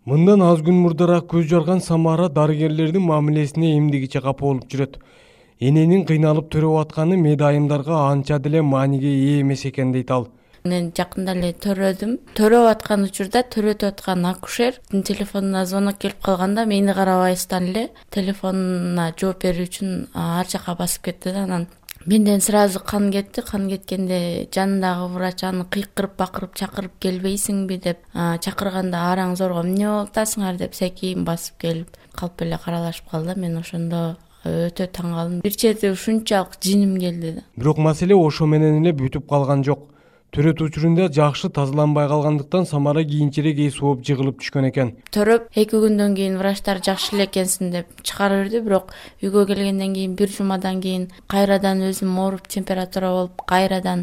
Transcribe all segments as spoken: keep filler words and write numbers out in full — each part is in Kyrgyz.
Мындан аз күн мурдараак көз жарган Самара дарыгерлердин мамилесине эмдигиче капа болуп жүрөт. Эненин кыйналып төрөп атканы медайымдарга анча деле мааниге ээ эмес экен дейт ал. Мен жакында эле төрөдүм. Төрөп аткан учурда төрөтүп аткан акушер телефонуна звонок келип калганда мени карабайсыздан эле телефонуна жооп берүү үчүн ар жака басып кетти да. Анан менден сразу кан кетти. Кан кеткенде жанындагы врач аны кыйкырып бакырып чакырып келбейсиңби деп чакырганда араң зорго эмне болуп атасыңар деп секийин басып келип калп эле каралашып калды. Мен ошондо өтө таң калдым. Бир чети ушунчалык жиним келди да. Бирок маселе ошо менен эле бүтүп калган жок. Төрөт учурунда жакшы тазаланбай калгандыктан Самара кийинчерээк эс болуп жыгылып түшкөн экен. Төрөп эки күндөн кийин врачтар жакшы эле экенсиң деп чыгарып берди, бирок үйгө келгенден кийин бир жумадан кийин кайрадан өзүм ооруп температура болуп, кайрадан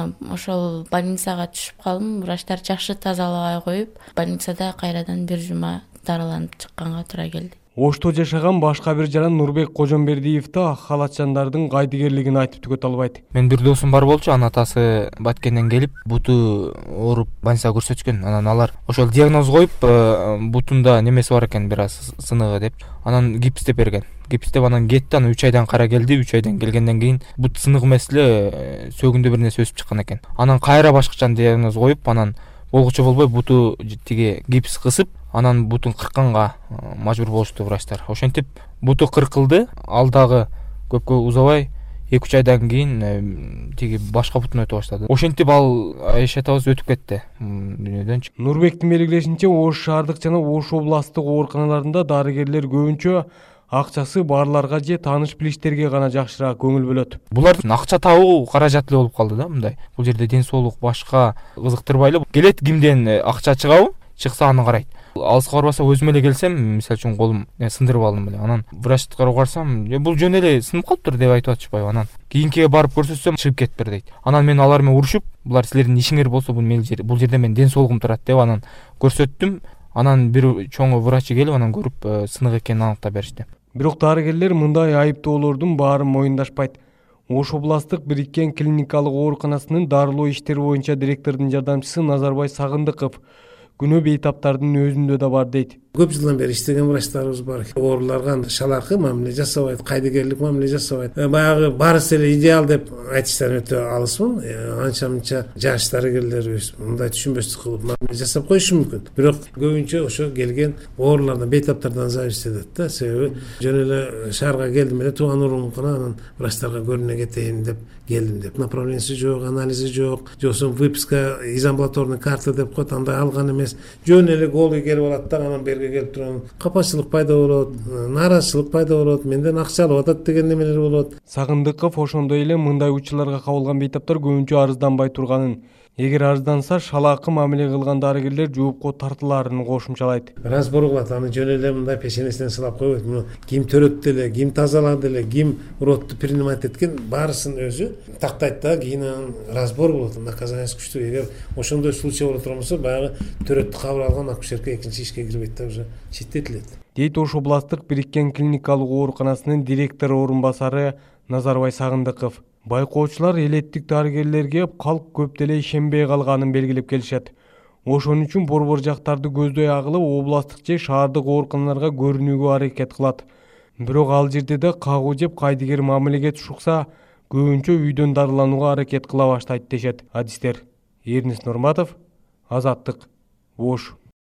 ошол больницага түшүп калдым. Врачтар жакшы тазалабай коюп, больницада кайрадан бир жума дарыланып чыкканга туура келди. Ошто жашаган башка бир жаран Нурбек Кожомбердиев да ак халатчандардын кайдыгерлигин айтып түгөт албайт. Мен бир досум бар болчу, анын атасы Баткенден келип, буту ооруп больницага көрсөтүшкөн. Анан алар ошол диагноз коюп, бутунда немеси бар экен, бир аз сыныгы деп, анан гипстеп берген. Гипстеп анан кетти, анан үч айдан кара келди. үч айдан келгенден кийин бут сыныгы эмес эле сөөгүндө бир нерсе өсүп чыккан экен. Анан кайра башкача диагноз коюп, анан болгучу болбой буту тиги гипс кысып, анан бутун кыркканга мажбур болушту врачтар. Ошентип буту кыркылды. Ал дагы көпкө узабай эки үч айдан кийин тиги башка бутун өтө баштады. Ошентип ал Айша атабыз өтүп кетти дүйнөдөн. Нурбектин белгилешинче, Ош шаардык жана Ош областтык ооруканаларында дарыгерлер көбүнчө акчасы барларга же тааныш билиштерге гана жакшыраак көңүл бөлөт. Булардын акча табуу каражаты эле болуп калды да мындай. Бул жерде ден соолук башка кызыктырбай эле келет, кимден акча чыгабы, чыкса аны карайт. Алыска барбаса өзүм эле келсем, мисалы үчүн колум сындырып алдым эле. Анан врачтыкка барсам, бул жөн эле сынып калыптыр деп айтып атышпайбы. Анан кийинкиге барып көрсөтсөм, чыгып кетиптир дейт. Анан мен алар менен урушуп, булар силердин ишиңер болсо бул бул жерде мен ден соолугум турат деп анан көрсөттүм. Анан бир чоң врачы келип, анан көрүп сынык экенин аныктап беришти. Бирок дарыгерлер мындай айыптоолордун баарын моюндашпайт. Ош областтык бириккен клиникалык ооруканасынын дарылоо иштери боюнча директордун жардамчысы Назарбай Сагындыков күнөө бейтаптардын өзүндө да бар дейт. Көп жылдан бери иштеген врачтарыбыз бар. Ооруларга шаларкы мамиле жасабайт, кайдыгерлик мамиле жасабайт. Баягы барысы эле идеал деп айтыштан өтө алысмын. Анча-мынча жаш дарыгерлерибиз мындай түшүнбөстүк кылып мамиле жасап коюшу мүмкүн. Бирок көбүнчө ошо келген оорулардан, бейтаптардан зависит этет да. Себеби жөн эле шаарга келдим эле тууган урумкана, анан врачтарга көрүнө кетейин деп келдим деп. Направлениясы жок, анализи жок, жоксун выписка из амбулаторной карты деп коет, андай алган эмес. Жөн эле голый келип алат да, анан берге келип турган капачылык пайда болот, нааразычылык пайда болот, менден акча алып атат деген немелер болот. Сагындыков ошондой эле мындай учурларга кабылган бейтаптар көбүнчө арызданбай турганын, эгер арызданса шалаакы мамиле кылган дарыгерлер жоопко тартылаарын кошумчалайт. Разбор кылат, аны жөн эле мындай пешенесинен сылап койбойт. Муну ким төрөттү эле, ким тазалады эле, ким ротту принимать эткен, баарысын өзү тактайт да, кийин анан разбор болот, наказаниясы күчтүү. Эгер ошондой случай боло турган болсо, баягы төрөттү кабыл алган акушерка экинчи ишке кирбейт да, уже четтетилет. Дейт Ош областтык бириккен клиникалык ооруканасынын директор орун басары Назарбай Сагындыков. Байкоочулар элеттик дарыгерлерге калк көп деле ишенбей калганын белгилеп келишет. Ошон үчүн борбор жактарды көздөй агылып, областтык же шаардык ооруканаларга көрүнүүгө аракет кылат. Бирок ал жерде да кагуу жеп кайдыгер мамилеге тушукса, көбүнчө үйдөн дарыланууга аракет кыла баштайт дешет адистер. Эрнис Нурматов, Азаттык, Ош.